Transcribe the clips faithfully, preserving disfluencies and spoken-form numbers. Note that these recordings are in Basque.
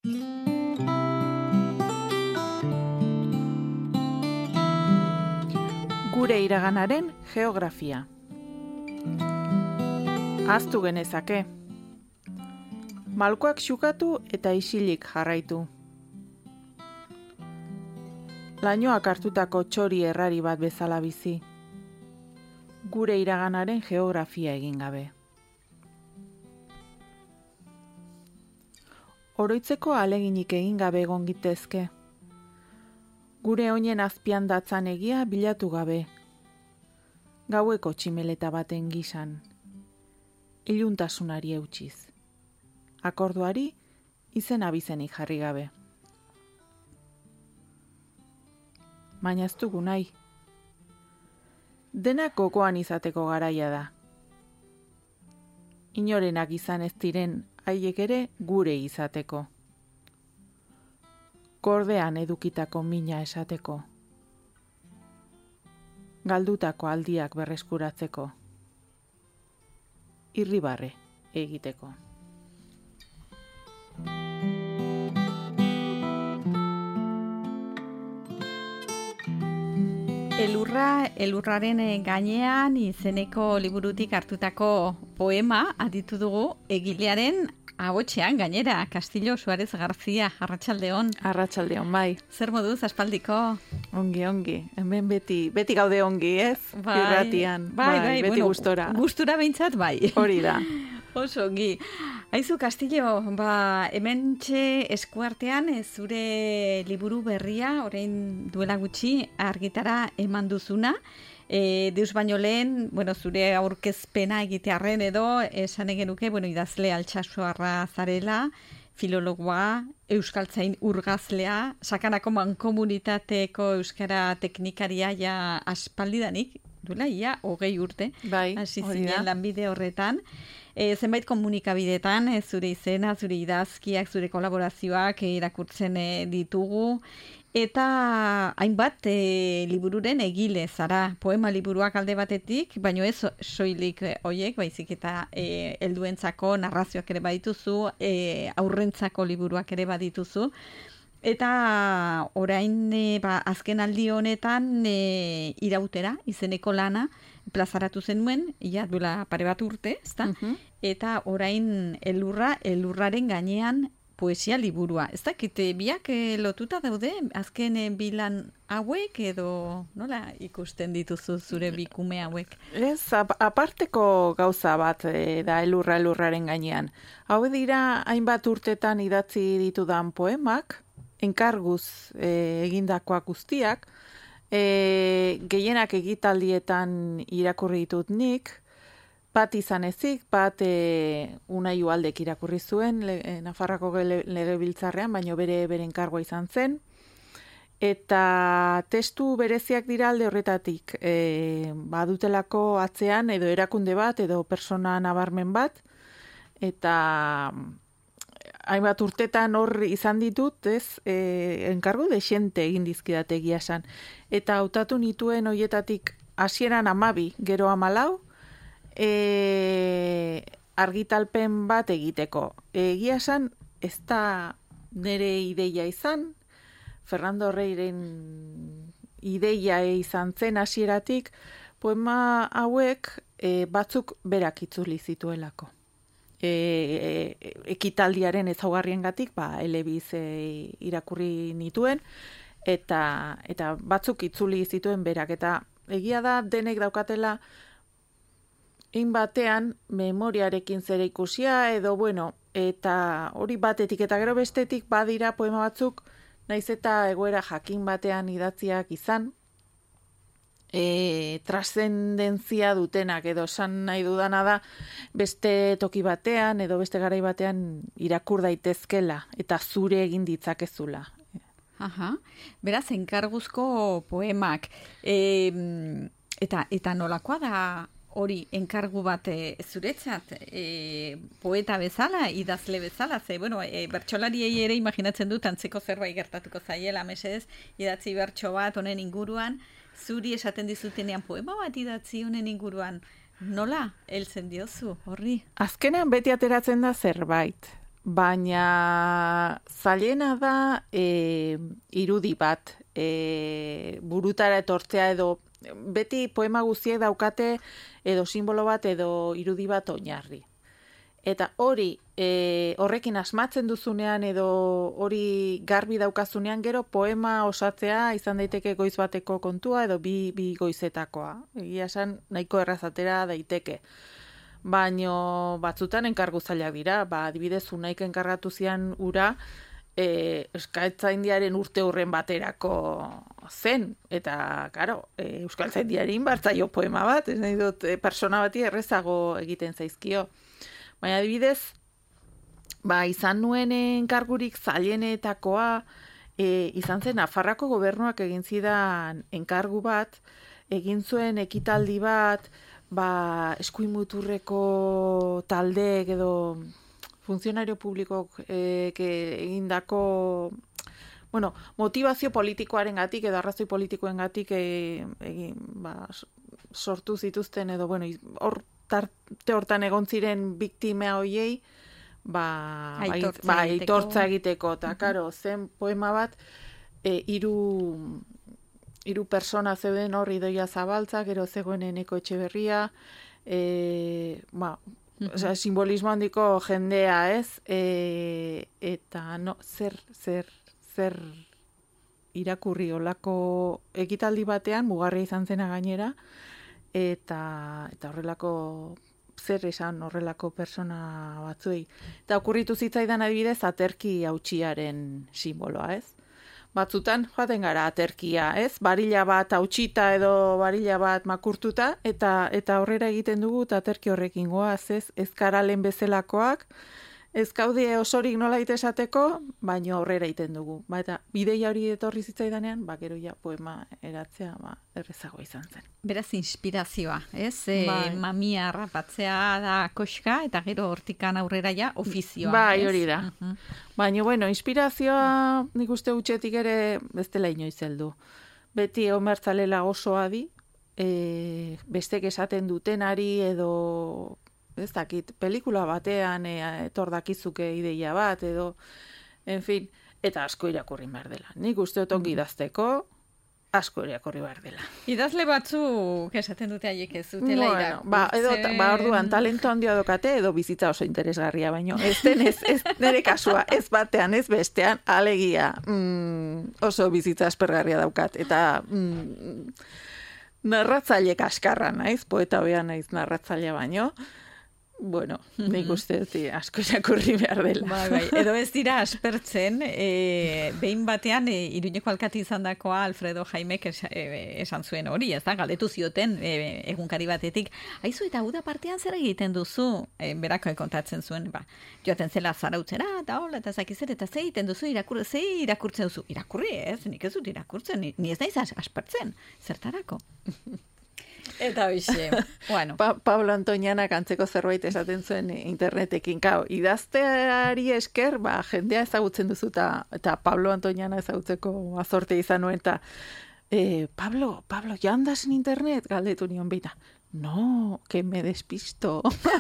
Gure iraganaren geografia. Ahaztu genezake. Malkoak xukatu eta isilik jarraitu. Lainoak hartutako txori errari bat bezala bizi. Gure iraganaren geografia egin gabe. Oroitzeko aleginik egin gabe egon gitezke. Gure oinen azpian datzan egia bilatu gabe. Gaueko tximeleta baten gisan. Iluntasunari eutxiz. Akorduari izen abizenik jarri gabe. Baina ez dugu nahi. Denak gogoan izateko garaia da. Inorenak izan ez diren haiek ere gure izateko. Gordean edukitako mina esateko. Galdutako aldiak berreskuratzeko. Irribarre egiteko. Elurra, elurraren gainean izeneko liburutik hartutako poema aditu dugu egilearen ahotsean gainera, Castillo Suárez García, arratsaldeon. Arratsaldeon, bai. Zer moduz, aspaldiko? Ongi, ongi. Hemen beti, beti gaude ongi, ez? Bai, irratian. Bai, bai, bai, beti bueno, gustora. Gustura behintzat, bai. Hori da. Oso ongi. Aizu, Castillo, ba, hementxe eskuartean zure liburu berria, orain duela gutxi, argitara eman duzuna. E, deus baino lehen, bueno, zure aurkezpena egitearren edo, esan egenuke, bueno, idazle altsasoarra zarela, filologoa, euskaltzain urgazlea, sakanako mankomunitateko euskara teknikaria ja aspaldidanik, duela, ia, hogei urte, bai, hasi hori da. zinen lanbide horretan. E, zenbait komunikabidetan, e, zure izena, zure idazkiak, zure kolaborazioak e, irakurtzen e, ditugu, eta hainbat e, libururen egile zara, poema liburuak alde batetik, baino ez soilik e, oiek, baizik eta e, helduentzako narrazioak ere badituzu, e, aurrentzako liburuak ere badituzu, eta orain e, ba, azken aldi honetan e, irautera, izeneko lana, plazaratu zenuen, ia duela pare bat urte, ezta? Uh-huh. Eta orain elurra, elurraren gainean poesia liburua. Ez dakit, biak e, lotuta daude, azken e, bilan hauek edo nola ikusten dituzu zure bikume hauek? Ez, ap- aparteko gauza bat e, da elurra elurraren gainean. Hau dira hainbat urtetan idatzi ditudan poemak, enkarguz e, egindakoak guztiak, E, gehienak egitaldietan irakurri ditut nik, bat izan ezik, bat e, Unai Ualdek irakurri zuen le, e, Nafarrako legebiltzarrean, baino bere beren kargoa izan zen, eta testu bereziak dira alde horretatik, e, badutelako atzean edo erakunde bat edo persona nabarmen bat, eta hainbat urtetan hor izan ditut, ez, e, enkargu dexente egin dizkidate egia esan. Eta hautatu nituen hoietatik hasieran hamabi, gero hamalau, e, argitalpen bat egiteko. Egia esan, ez da nire ideia izan, Fernando Reiren ideia izan zen hasieratik, poema hauek e, batzuk berak itzuli zituelako. E, e, ekitaldiaren ezaugarriengatik, ba, elebiz e, irakurri nituen, eta, eta batzuk itzuli zituen berak. Eta egia da denek daukatela hein batean memoriarekin zere ikusia, edo bueno, eta hori batetik eta gero bestetik badira poema batzuk, naiz eta egoera jakin batean idatziak izan, E, trascendentzia dutenak edo esan nahi dudana da beste toki batean edo beste garai batean irakur daitezkela eta zure egin ditzakezula. Aha. Beraz, enkarguzko poemak. E, eta, eta nolakoa da hori enkargu bat e, zuretzat, e, poeta bezala, idazle bezala, ze, bueno, e, bertsolariei ere imaginatzen dut antzeko zerbait gertatuko zaiela, mesedez, idatzi bertso bat honen inguruan, zuri esaten dizutenean poema bat idatzi honen inguruan, nola heltzen diozu horri? Azkenean beti ateratzen da zerbait. baina zailena da e, irudi bat, e, burutara etortzea edo beti poema guztiek daukate edo simbolo bat edo irudi bat oinarri. Eta hori e, horrekin asmatzen duzunean edo hori garbi daukazunean gero poema osatzea izan daiteke goiz bateko kontua edo bi, bi goizetakoa. Egia esan nahiko errazatera daiteke. Baino batzutan enkargu zailak dira, ba, adibidez unaik enkargatu zian ura e, Euskaltzaindiaren urte hurren baterako zen, eta, karo, e, Euskaltzaindiari inbartzaio poema bat, ez nahi dut, e, persona bati errezago egiten zaizkio. Baina adibidez, ba, izan nuen enkargurik zailenetakoa, e, izan zen Nafarroako gobernuak egin zidan enkargu bat, egin zuen ekitaldi bat, ba, eskuin muturreko taldeek edo funtzionario publikok e, egindako bueno, motivazio politikoaren gatik edo arrazoi politikoen gatik e, egin, ba, sortu zituzten edo, bueno, hor tarte hortan egon ziren biktima hoiei ba, aitortza, ba, aitortza egiteko. Eta, karo, zen poema bat e, iru, iru persona zeuden hor Idoia Zabaltza, gero zegoen Eneko Etxeberria, e, ba, osea, simbolismo handiko jendea, ez? E, eta, no, zer, zer, zer irakurri olako ekitaldi batean, mugarria izan zena gainera, eta eta horrelako zer esan horrelako persona batzuei. Eta okurritu zitzaidan adibidez aterki hautsiaren simboloa, ez? Batzutan joaten gara aterkia, ez? Barila bat hautsita edo barila bat makurtuta eta eta aurrera egiten dugu eta aterki horrekin goaz, ez? Ez karalen bezelakoak, ez gaude osorik nolait esateko, baino aurrera egiten dugu. Ba, eta bideia hori etorri zitzaidanean, ba, gero ja poema eratzea, ba, errezago izan zen. Beraz, inspirazioa, ez? E, bai. Mamia harrapatzea da koska, eta gero hortikan aurrera ja ofizioa. Bai, ez? hori da. Uh-huh. Baina, bueno, inspirazioa nik uste utxetik ere ez dela inoiz heldu. Beti omertzalela oso adi, e, bestek esaten dutenari edo ez dakit, pelikula batean e, etor dakizuke ideia bat, edo, en fin, eta asko irakurri behar dela. Nik uste dut ongi idazteko, asko irakurri behar dela. Idazle batzuk esaten dute haiek ez dutela bueno, irakurtzen. Ba, edo, ba, orduan, talento handia dokate, edo bizitza oso interesgarria, baino. Ez den, ez, ez nire kasua, ez batean, ez bestean, alegia, mm, oso bizitza aspergarria daukat, eta mm, narratzaile kaskarra naiz, poeta beha naiz narratzaile baino, bueno, nik uste dut asko irakurri behar dela. Bai, bai. Edo ez dira aspertzen, e, behin batean e, Iruñeko alkati izandakoa Alfredo Jaimek es, e, esan zuen hori, ez da, galdetu zioten e, egunkari batetik. Aizu, eta uda partean zer egiten duzu? E, berako kontatzen zuen, ba, joaten zela zarautzera, eta hola, eta zakizer, eta ze egiten duzu, irakur, ze irakurtzen duzu? Irakurri, ez? Nik ez dut irakurtzen, ni, ni ez naiz aspertzen. Zertarako? Eta hoxe, bueno. Pa, Pablo Antonianak antzeko zerbait esaten zuen internetekin. Kao, idazteari esker, ba, jendea ezagutzen duzu, eta, eta Pablo Antoniana ezagutzeko azorte izan nuen, eta e, Pablo, Pablo, ¿ya andas en internet? Galdetu nion beita. No, que me despisto.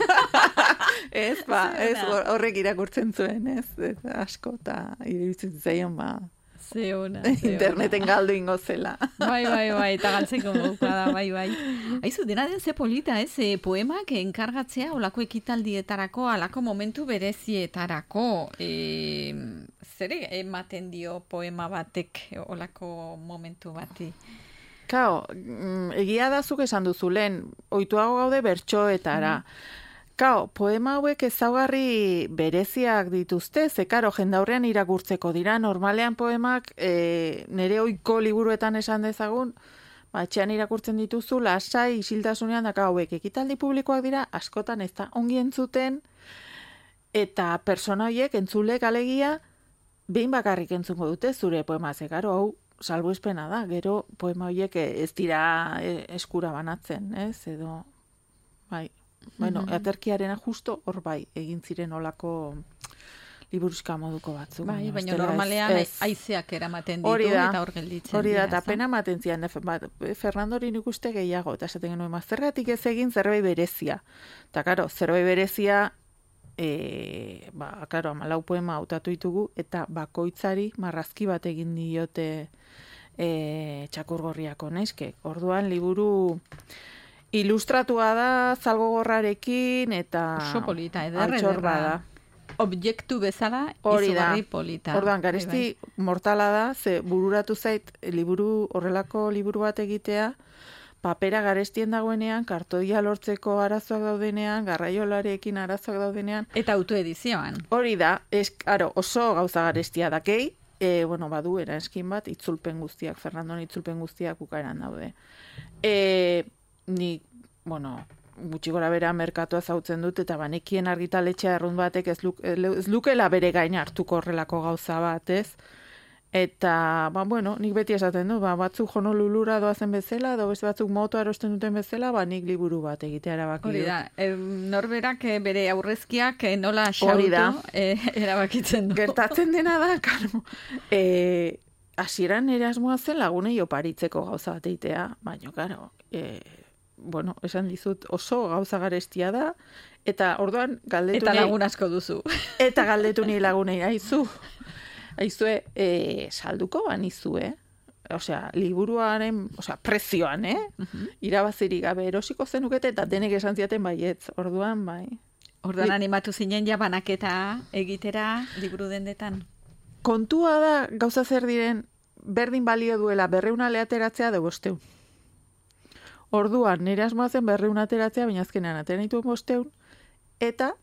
Ez, ba, ez, horrek irakurtzen zuen, ez, ez asko, eta iruditzen zaion, ba, Zeona, interneten galdu ingo zela. Bai, bai, bai, eta galtzeko modukoa da, bai, bai. Aizu, dena den ze polita, ez, e, poemak enkargatzea olako ekitaldietarako, alako momentu berezietarako. E, zer ematen dio poema batek olako momentu bati? Kao, egia da zuk esan duzu lehen, ohituago gaude bertsoetara. Mm. Kao, poema hauek ezaugarri bereziak dituzte, ze karo, jendaurrean irakurtzeko dira, normalean poemak e, nere ohiko liburuetan esan dezagun, ba, etxean irakurtzen dituzu, lasai, isiltasunean, daka hauek ekitaldi publikoak dira, askotan ez da ongi entzuten, eta persona horiek entzulek alegia, behin bakarrik entzungo dute zure poema, ze karo, hau, salbuespena da, gero poema horiek ez dira eskura banatzen, ez, edo, bai. Bueno, mm-hmm. Aterkiarena justo hor bai, egin ziren olako liburuska moduko batzu. Bai, baina normalean haizeak eramaten ditu da, eta hor gelditzen. Hori da, eta pena ematen zian, Fernandori nik uste gehiago, eta esaten genuen, zergatik ez egin zerbait berezia. Eta karo, zerbait berezia e, ba, karo, amalau poema hautatu ditugu, eta bakoitzari marrazki bat egin diote e, txakurgorriako neskek. Orduan, liburu ilustratua da, zalgogorrarekin, eta oso polita, ederra, altxorra ederra. da. Objektu bezala, Hori da. izugarri polita. Orduan, garesti Bai, mortala da, ze bururatu zait liburu, horrelako liburu bat egitea, papera garestien dagoenean, kartoia lortzeko arazoak daudenean, garraiolarekin arazoak daudenean. Eta autoedizioan. Hori da, es, aro, oso gauza garestia dakei, e, bueno, badu eranskin bat, itzulpen guztiak, Fernandon itzulpen guztiak bukaeran daude. E, ni, bueno, gutxi gora bera merkatua zautzen dut, eta banekien argitaletxea errun batek ez, luk, ez lukela bere gain hartuko horrelako gauza bat, ez? Eta, ba, bueno, nik beti esaten du, ba, batzuk Honolulura doazen bezala, edo beste batzuk moto erosten duten bezala, ba, nik liburu bat egitea erabaki Hori dut. da, e, norberak eh, bere aurrezkiak eh, nola Hori da. xautu eh, erabakitzen du. Gertatzen dena da, karo, e, hasieran erasmoa zen lagunei oparitzeko gauza bat egitea, baina, karo, e, bueno, esan dizut oso gauza garestia da, eta orduan galdetu Eta nahi- lagun asko duzu. eta galdetu ni lagunei, aizu, aizue, e, salduko banizue, osea, liburuaren, osea, prezioan, eh? Irabazirik gabe erosiko zenukete eta denek esan ziaten baietz, orduan, bai. Orduan animatu zinen ja banaketa egitera liburu dendetan. Kontua da, gauza zer diren, berdin balio duela berreun ale ateratzea edo bosteun. Orduan, nire asmoa zen berreun ateratzea, baina azkenean atera nituen bosteun, eta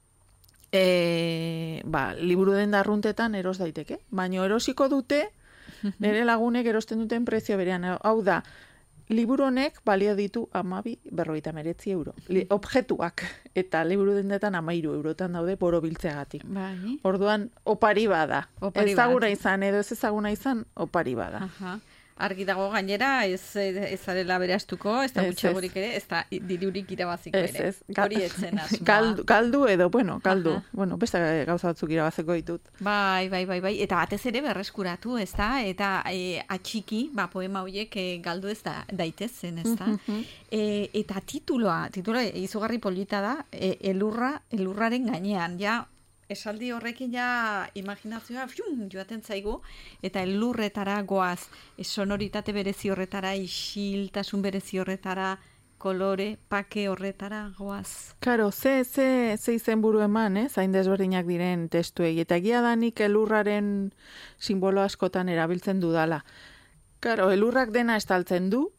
e, ba, liburu den darruntetan eros daiteke. Baina erosiko dute, nire lagunek erosten duten prezio berean. Hau da, liburu honek balio ditu amabi berrogeita meretzi euro. Li, objektuak, eta liburu dendetan amairu eurotan daude borobiltzeagatik. Bai. Orduan, opari bada. Opari ezaguna bat. izan edo ez ezaguna izan, opari bada. Aha. Argi dago gainera, ez ez zarela beraztuko, ez da Ez, gutxiagorik ere, ez da dirurik irabaziko Ez, ere. ez. Gal- Hori etzen asmoa. Galdu, galdu edo, bueno, galdu. Aha. Bueno, beste gauza batzuk irabazeko ditut. Bai, bai, bai, bai. Eta batez ere berreskuratu, ez da? Eta e, atxiki, ba, poema horiek e, galdu ez da daitezen, ez da? e, eta tituloa, tituloa izugarri polita da, e, elurra, elurraren gainean, ja, esaldi horrekin ja imaginazioa fium, joaten zaigu, eta elurretara goaz, e, sonoritate berezi horretara, isiltasun berezi horretara, kolore, pake horretara goaz. Karo, ze, ze, ze izen buru eman, eh? Zain desberdinak diren testuei. Eta egia da nik elurraren simbolo askotan erabiltzen dudala. Karo, elurrak dena estaltzen du,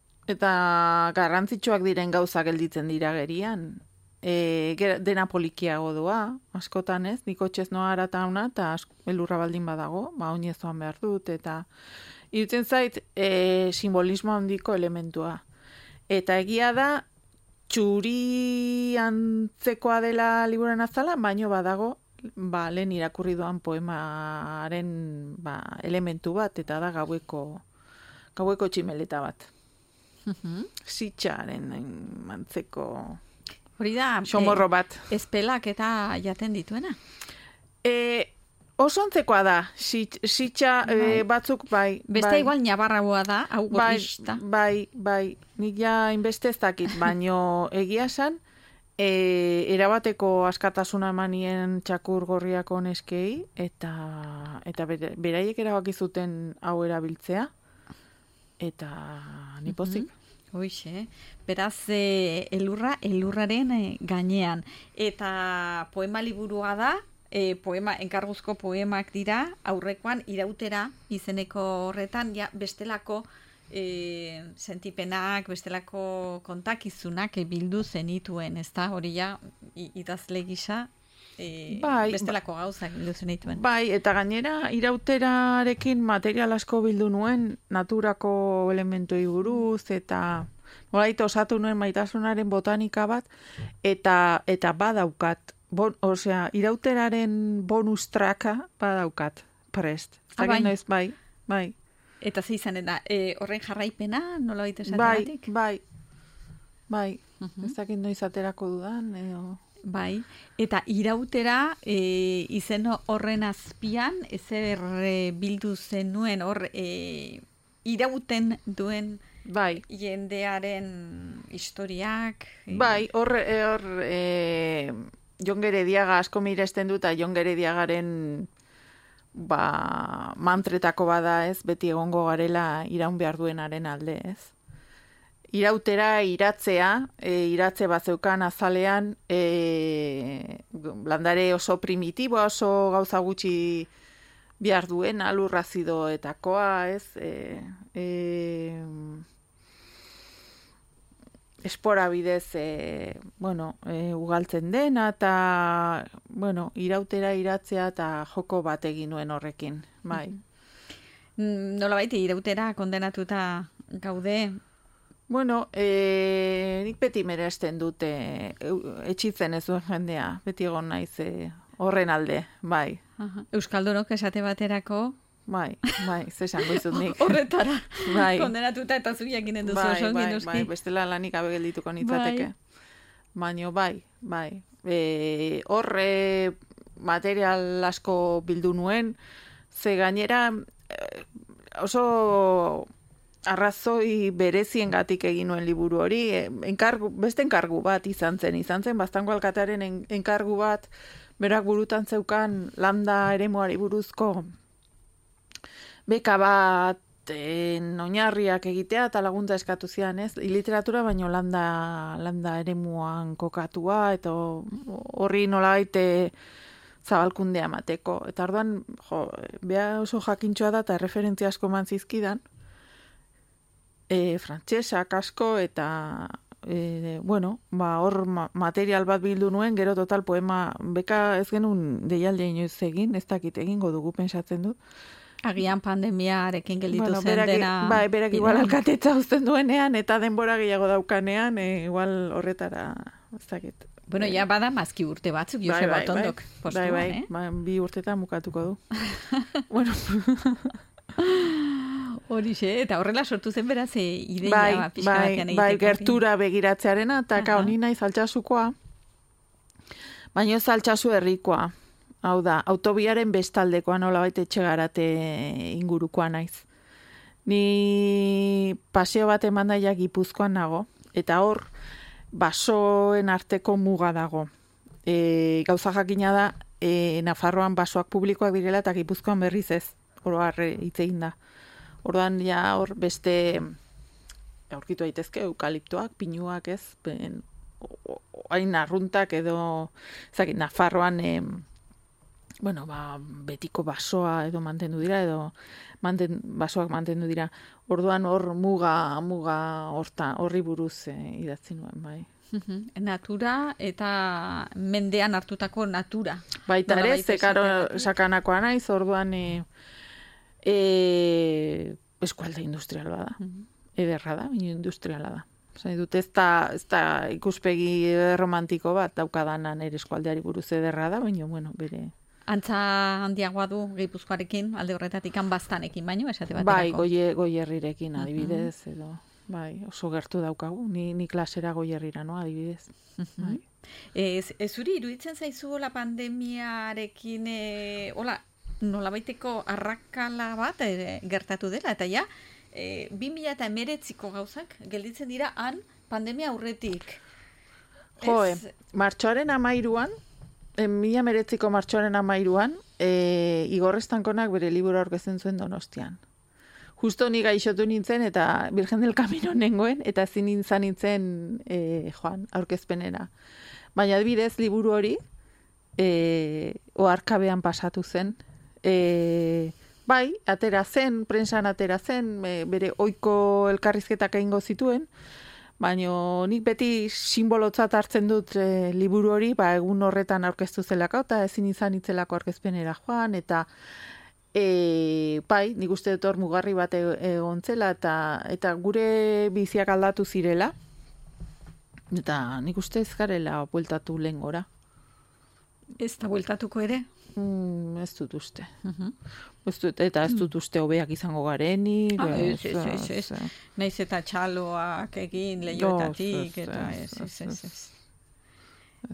eta garrantzitsuak diren gauzak gelditzen dira gerian. E, gera- dena polikiago doa, askotan ez, nik kotxez noa ara eta ona, eta ask- elurra baldin badago, ba, oinez joan behar dut, eta irutzen zait, e, simbolismo handiko elementua. Eta egia da, txuri antzekoa dela liburuan azala, baino badago, ba, lehen irakurri doan poemaren ba, elementu bat, eta da gaueko, gaueko tximeleta bat. Sitxaren antzeko Hori da, xomorro bat. e, espelak eta jaten dituena. E, oso antzekoa da, sit- sitxa e, Bai. batzuk bai. Beste bai. igual nabarragoa da, hau Bai, gorrista. bai, bai, nik ja inbeste ez dakit, baino egia esan, e, erabateko askatasuna emanien txakur gorriako neskei, eta, eta bere- beraiek erabaki zuten hau erabiltzea, eta nipozik. Hoixe, beraz, e, elurra, elurraren e, gainean. Eta poema liburua da, e, poema, enkarguzko poemak dira, aurrekoan irautera izeneko horretan, ja, bestelako e, sentipenak, bestelako kontakizunak e, bildu zenituen, ez da? Hori ja, i- idazle gisa, e, Bai, bestelako gauzak bildu zenituen. Bai, eta gainera irauterarekin material asko bildu nuen naturako elementuei buruz eta nolait osatu nuen maitasunaren botanika bat eta eta badaukat, bon, osea, irauteraren bonus traka badaukat prest. Ez Ah, dakit bai. noiz, bai, bai. Eta ze izanen da, e, horren jarraipena, nola baita Bai, esategatik? bai. Bai. Ez dakit noiz aterako dudan edo Bai, eta irautera e, izen horren azpian, ezer e, bildu zenuen hor e, irauten duen bai. jendearen historiak. e, Bai, hor, hor e, Jon Gerediaga asko miresten dut, eta Jon Gerediagaren ba, mantretako bada, ez, beti egongo garela iraun behar duenaren alde, ez. Irautera, iratzea, e, iratze bat zeukan azalean, e, landare oso primitiboa, oso gauza gutxi behar duena, lurrazidoetakoa, ez, e, e, espora bidez, e, bueno, e, ugaltzen dena, eta, bueno, irautera, iratzea, eta joko bat egin nuen horrekin, bai. Nola baita, irautera kondenatuta gaude? Bueno, e, nik beti meresten dute etxitzen ez duen jendea, beti egon naiz e, horren alde, bai. Aha. Euskaldunok esate baterako? Bai, bai, zesango izut nik. Horretara, bai. Kondenatuta eta zuiak ginen duzu bai, oso, bai, ginoski. bai, bestela lanik abe geldituko nitzateke. Bai. Baino, bai, bai. E, horre material asko bildu nuen, ze gainera oso arrazoi bereziengatik egin nuen liburu hori, enkargu, beste enkargu bat izan zen, izan zen Baztango alkatearen en, enkargu bat, berak burutan zeukan landa eremuari buruzko beka bat en, oinarriak egitea eta laguntza eskatu zian, ez? Literatura baino landa, landa eremuan kokatua, eta horri nolabaite zabalkundea emateko. Eta orduan, jo, bea oso jakintxoa da eta referentzia asko eman zizkidan, E, frantsesak asko eta e, bueno, ba, hor ma material bat bildu nuen, gero total poema beka ez genuen deialde inoiz egin, ez dakit egingo dugu pentsatzen du. Agian pandemiarekin gelditu bueno, zen berak, dena. Bai, berak igual alkatetza uzten duenean eta denbora gehiago daukanean, e, igual horretara, ez dakit. Bueno, ja bada mazki urte batzuk, Joseba Otondok postuan, bai, bai, eh? Bai, bi urtetan mukatuko du. bueno... Horixe, eta horrela sortu zen beraz e, ideia bai, ba, pixka bai, batean egiteko. bai, gertura begiratzearena, eta ka honi naiz altxasukoa, baina ez altxasu herrikoa. Hau da, autobiaren bestaldekoa, nola baita etxegarate ingurukoa naiz. Ni paseo bat eman daia Gipuzkoan nago, eta hor, basoen arteko muga dago. E, gauza jakina da, e, Nafarroan basoak publikoak direla, eta Gipuzkoan berriz ez, oroar hitz egin da. Orduan, ja, hor beste aurkitu daitezke eukaliptoak, pinuak, ez, ben, hain arruntak edo, ezakit, Nafarroan, e, bueno, ba, betiko basoa edo mantendu dira, edo manten, basoak mantendu dira. Orduan, hor muga, muga horta, horri buruz e, idatzi nuen, bai. Natura eta mendean hartutako natura. Baita ere, zekaro sakanakoa naiz, orduan... E, E, eskualde industrial bada. Mm-hmm. Ederra da, baina industriala da. Zai dut, ez da, ez da ikuspegi romantiko bat daukadanan ere eskualdeari buruz ederra da, baina, bueno, bere... Antza handiagoa du Gipuzkoarekin, alde horretatik Baztanekin, baino, esate baterako. Bai, goie, goierrirekin, adibidez, mm-hmm. edo, bai, oso gertu daukagu, ni, ni klasera goierrira, no, adibidez. Mm-hmm. Bai. Ez, ez zuri, iruditzen zaizu la pandemiarekin, e, hola, nolabaiteko arrakala bat e, gertatu dela, eta ja, e, bi mila hemeretziko gauzak gelditzen dira han pandemia aurretik. Jo, ez... martxoaren amairuan, mila hemeretziko martxoaren amairuan, e, Igor Estankonak bere liburu aurkezten zuen Donostian. Justo ni gaixotu nintzen eta Virgen del Camino nengoen, eta ezin nintzen nintzen e, joan, aurkezpenera. Baina adibidez, liburu hori, e, oarkabean pasatu zen, E, bai, atera zen, prensan atera zen, e, bere ohiko elkarrizketak egingo zituen, baina nik beti simbolotzat hartzen dut e, liburu hori, ba, egun horretan aurkeztu zelako, eta ezin izan itzelako aurkezpenera joan, eta e, bai, nik uste dut hor mugarri bat egon zela, eta, eta gure biziak aldatu zirela, eta nik uste ez garela bueltatu lehen gora. Ez da bueltatuko ere? Mm, ez dut uste. Uh-huh. Ez dut, eta ez dut uste hobeak izango garenik. Ah, ez, ez, ez, ez, ez. Naiz eta txaloak egin lehioetatik. Eta ez, ez, ez, ez. Ez, ez.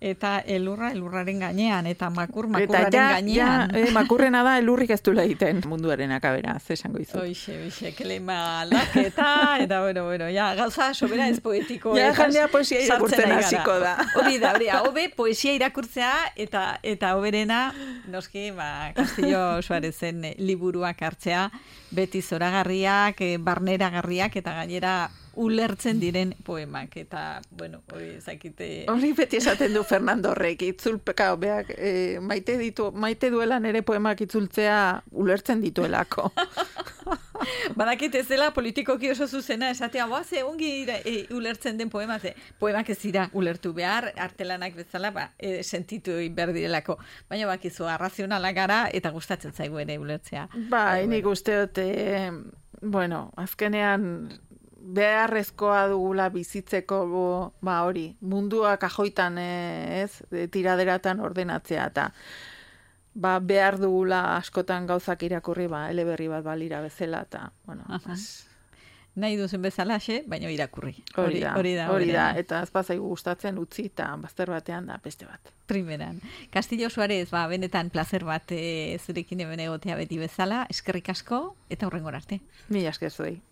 eta elurra elurraren gainean, eta makur makurraren eta ja, gainean. Ja, eh, makurrena da elurrik ez duela egiten munduaren akabera, ze esango izut. Oixe, oixe, klima aldaketa, eta bueno, bueno, ja, gauza sobera ez poetiko. Ja, jendea poesia irakurtzen hasiko da. Hori da, hori da, hobe poesia irakurtzea, eta eta hoberena, noski, ba, Castillo Suarezen liburuak hartzea, beti zoragarriak, barneragarriak, eta gainera ulertzen diren poemak, eta, bueno, hori zakite... Hori beti esaten du Fernando Horrek, itzulpeka, beak, e, maite, ditu, maite duela nere poemak itzultzea ulertzen dituelako. Badakit ez dela politikoki oso zuzena esatea, boa, ze ongi e, ulertzen den poema, ze poemak ez dira ulertu behar, artelanak bezala, ba, e, sentitu behar direlako. Baina bakizu, arrazionala gara, eta gustatzen zaigu ere ulertzea. Ba, nik usteot, e, bueno, azkenean beharrezkoa dugula bizitzeko ba hori, mundua kajoitan ez, tiraderatan ordenatzea eta ba behar dugula askotan gauzak irakurri ba eleberri bat balira bezala eta bueno, pues, nahi duzen bezala xe, baina irakurri. Hori da, hori da, hori da, eta azpazaigu gustatzen utzi eta bazter batean da beste bat. Primeran. Castillo Suarez, ba, benetan placer bat e, zurekin hemen egotea beti bezala, eskerrik asko eta hurrengora arte. Mila esker zuei.